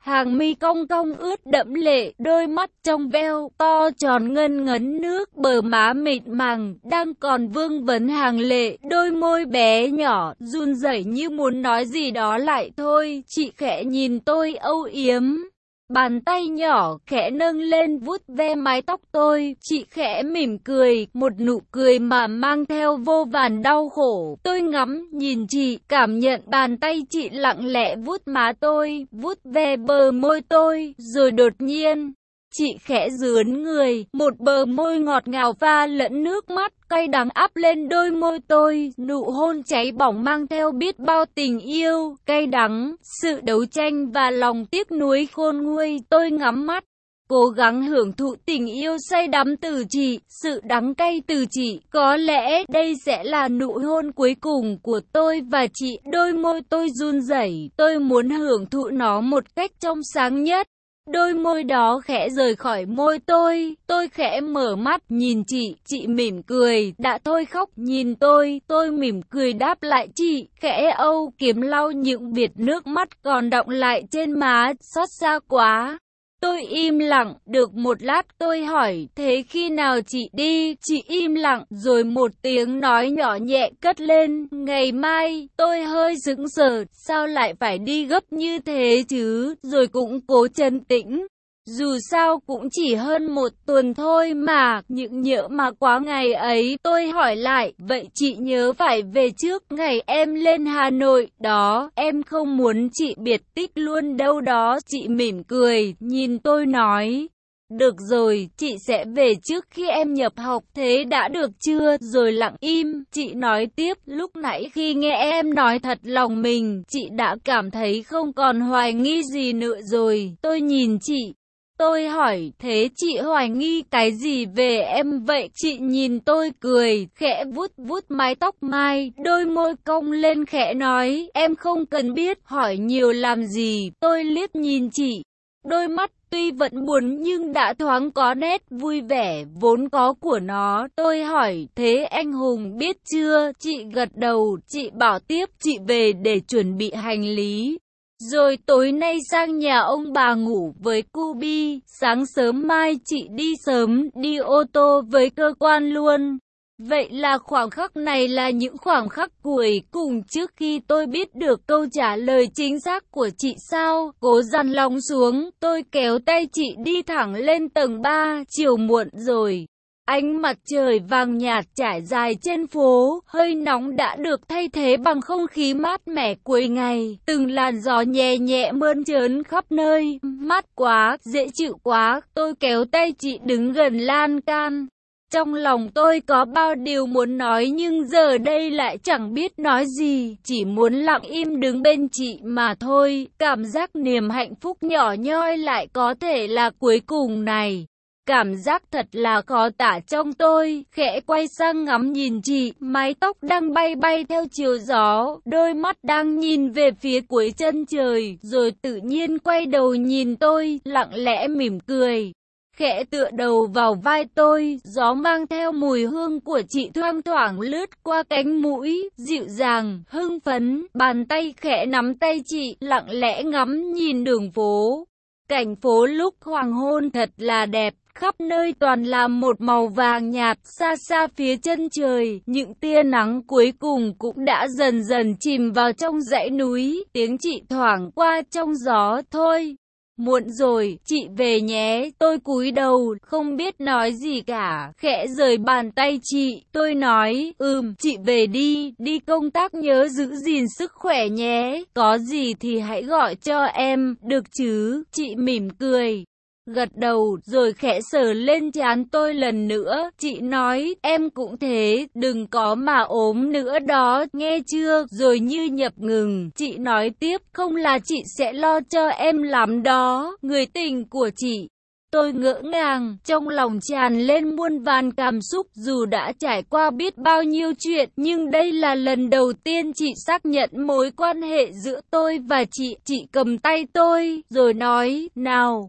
hàng mi cong cong ướt đẫm lệ, đôi mắt trong veo, to tròn ngân ngấn nước, bờ má mịn màng, đang còn vương vấn hàng lệ, đôi môi bé nhỏ, run rẩy như muốn nói gì đó lại thôi. Chị khẽ nhìn tôi âu yếm. Bàn tay nhỏ khẽ nâng lên vuốt ve mái tóc tôi, chị khẽ mỉm cười, một nụ cười mà mang theo vô vàn đau khổ. Tôi ngắm, nhìn chị, cảm nhận bàn tay chị lặng lẽ vuốt má tôi, vuốt ve bờ môi tôi, rồi đột nhiên, chị khẽ dướn người, một bờ môi ngọt ngào pha lẫn nước mắt, cay đắng áp lên đôi môi tôi, nụ hôn cháy bỏng mang theo biết bao tình yêu, cay đắng, sự đấu tranh và lòng tiếc nuối khôn nguôi. Tôi ngắm mắt, cố gắng hưởng thụ tình yêu say đắm từ chị, sự đắng cay từ chị. Có lẽ đây sẽ là nụ hôn cuối cùng của tôi và chị. Đôi môi tôi run rẩy, tôi muốn hưởng thụ nó một cách trong sáng nhất. Đôi môi đó khẽ rời khỏi môi tôi khẽ mở mắt nhìn chị mỉm cười, đã thôi khóc, nhìn tôi mỉm cười đáp lại chị, khẽ âu yếm lau những vệt nước mắt còn đọng lại trên má, xót xa quá. Tôi im lặng, được một lát tôi hỏi, thế khi nào chị đi? Chị im lặng, rồi một tiếng nói nhỏ nhẹ cất lên, ngày mai. Tôi hơi sững sờ, sao lại phải đi gấp như thế chứ? Rồi cũng cố trấn tĩnh. Dù sao cũng chỉ hơn một tuần thôi mà, những nhỡ mà quá ngày ấy. Tôi hỏi lại, vậy chị nhớ phải về trước ngày em lên Hà Nội đó, em không muốn chị biệt tích luôn đâu đó. Chị mỉm cười, nhìn tôi nói, được rồi, chị sẽ về trước khi em nhập học, thế đã được chưa? Rồi lặng im, chị nói tiếp, lúc nãy khi nghe em nói thật lòng mình, chị đã cảm thấy không còn hoài nghi gì nữa rồi. Tôi nhìn chị. Tôi hỏi, thế chị hoài nghi cái gì về em vậy? Chị nhìn tôi cười, khẽ vuốt vuốt mái tóc mai, đôi môi cong lên khẽ nói, em không cần biết, hỏi nhiều làm gì. Tôi liếc nhìn chị, đôi mắt tuy vẫn buồn nhưng đã thoáng có nét vui vẻ vốn có của nó. Tôi hỏi, thế anh Hùng biết chưa? Chị gật đầu, chị bảo tiếp, chị về để chuẩn bị hành lý. Rồi tối nay sang nhà ông bà ngủ với Cubi, sáng sớm mai chị đi sớm, đi ô tô với cơ quan luôn. Vậy là khoảng khắc này là những khoảng khắc cuối cùng trước khi tôi biết được câu trả lời chính xác của chị sao. Cố dằn lòng xuống, tôi kéo tay chị đi thẳng lên tầng 3, chiều muộn rồi. Ánh mặt trời vàng nhạt trải dài trên phố, hơi nóng đã được thay thế bằng không khí mát mẻ cuối ngày. Từng làn gió nhẹ nhẹ mơn trớn khắp nơi, mát quá, dễ chịu quá. Tôi kéo tay chị đứng gần lan can. Trong lòng tôi có bao điều muốn nói nhưng giờ đây lại chẳng biết nói gì, chỉ muốn lặng im đứng bên chị mà thôi. Cảm giác niềm hạnh phúc nhỏ nhoi lại có thể là cuối cùng này. Cảm giác thật là khó tả trong tôi, khẽ quay sang ngắm nhìn chị, mái tóc đang bay bay theo chiều gió, đôi mắt đang nhìn về phía cuối chân trời, rồi tự nhiên quay đầu nhìn tôi, lặng lẽ mỉm cười. Khẽ tựa đầu vào vai tôi, gió mang theo mùi hương của chị thoang thoảng lướt qua cánh mũi, dịu dàng, hưng phấn, bàn tay khẽ nắm tay chị, lặng lẽ ngắm nhìn đường phố. Cảnh phố lúc hoàng hôn thật là đẹp, khắp nơi toàn là một màu vàng nhạt, xa xa phía chân trời, những tia nắng cuối cùng cũng đã dần dần chìm vào trong dãy núi, tiếng chị thoảng qua trong gió, thôi. Muộn rồi, chị về nhé. Tôi cúi đầu, không biết nói gì cả, khẽ rời bàn tay chị. Tôi nói, chị về đi, đi công tác nhớ giữ gìn sức khỏe nhé. Có gì thì hãy gọi cho em, được chứ? Chị mỉm cười, gật đầu, rồi khẽ sờ lên trán tôi lần nữa. Chị nói, em cũng thế, đừng có mà ốm nữa đó, nghe chưa? Rồi như nhập ngừng, chị nói tiếp, không là chị sẽ lo cho em lắm đó, người tình của chị. Tôi ngỡ ngàng, trong lòng tràn lên muôn vàn cảm xúc, dù đã trải qua biết bao nhiêu chuyện, nhưng đây là lần đầu tiên chị xác nhận mối quan hệ giữa tôi và chị. Chị cầm tay tôi, rồi nói, nào,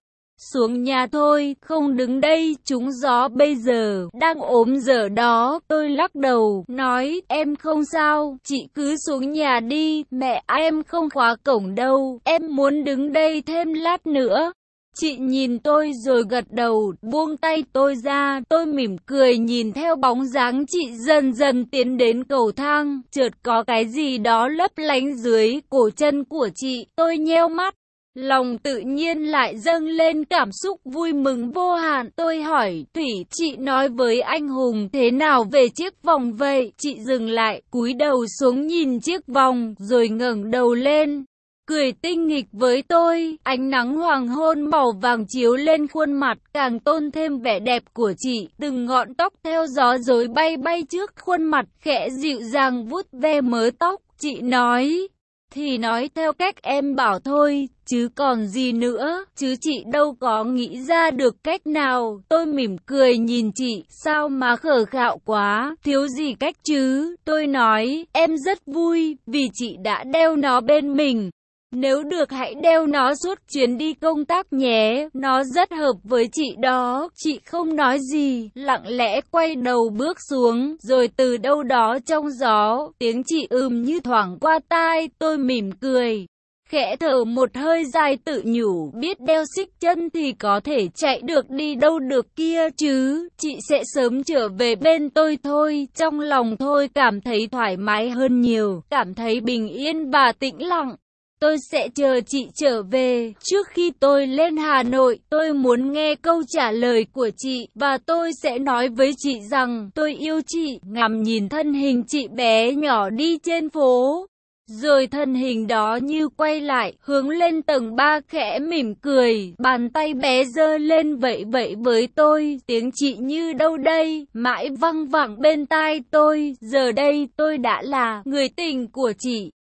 xuống nhà thôi, không đứng đây trúng gió bây giờ, đang ốm giờ đó. Tôi lắc đầu, nói, em không sao, chị cứ xuống nhà đi, mẹ em không khóa cổng đâu, em muốn đứng đây thêm lát nữa. Chị nhìn tôi rồi gật đầu, buông tay tôi ra, tôi mỉm cười nhìn theo bóng dáng chị dần dần tiến đến cầu thang, chợt có cái gì đó lấp lánh dưới cổ chân của chị, tôi nheo mắt. Lòng tự nhiên lại dâng lên cảm xúc vui mừng vô hạn. Tôi hỏi, Thủy, chị nói với anh Hùng thế nào về chiếc vòng vậy? Chị dừng lại, cúi đầu xuống nhìn chiếc vòng, rồi ngẩng đầu lên, cười tinh nghịch với tôi. Ánh nắng hoàng hôn màu vàng chiếu lên khuôn mặt, càng tôn thêm vẻ đẹp của chị. Từng ngọn tóc theo gió rối bay bay trước khuôn mặt, khẽ dịu dàng vuốt ve mớ tóc. Chị nói, thì nói theo cách em bảo thôi, chứ còn gì nữa, chứ chị đâu có nghĩ ra được cách nào. Tôi mỉm cười nhìn chị, sao mà khờ khạo quá, thiếu gì cách chứ. Tôi nói, em rất vui, vì chị đã đeo nó bên mình. Nếu được hãy đeo nó suốt chuyến đi công tác nhé, nó rất hợp với chị đó. Chị không nói gì, lặng lẽ quay đầu bước xuống, rồi từ đâu đó trong gió, tiếng chị như thoảng qua tai. Tôi mỉm cười, khẽ thở một hơi dài tự nhủ, biết đeo xích chân thì có thể chạy được đi đâu được kia chứ, chị sẽ sớm trở về bên tôi thôi. Trong lòng tôi cảm thấy thoải mái hơn nhiều, cảm thấy bình yên và tĩnh lặng. Tôi sẽ chờ chị trở về. Trước khi tôi lên Hà Nội, tôi muốn nghe câu trả lời của chị, và tôi sẽ nói với chị rằng tôi yêu chị. Ngắm nhìn thân hình chị bé nhỏ đi trên phố, rồi thân hình đó như quay lại, hướng lên tầng 3 khẽ mỉm cười, bàn tay bé giơ lên vẫy vẫy với tôi. Tiếng chị như đâu đây, mãi văng vẳng bên tai tôi. Giờ đây tôi đã là người tình của chị.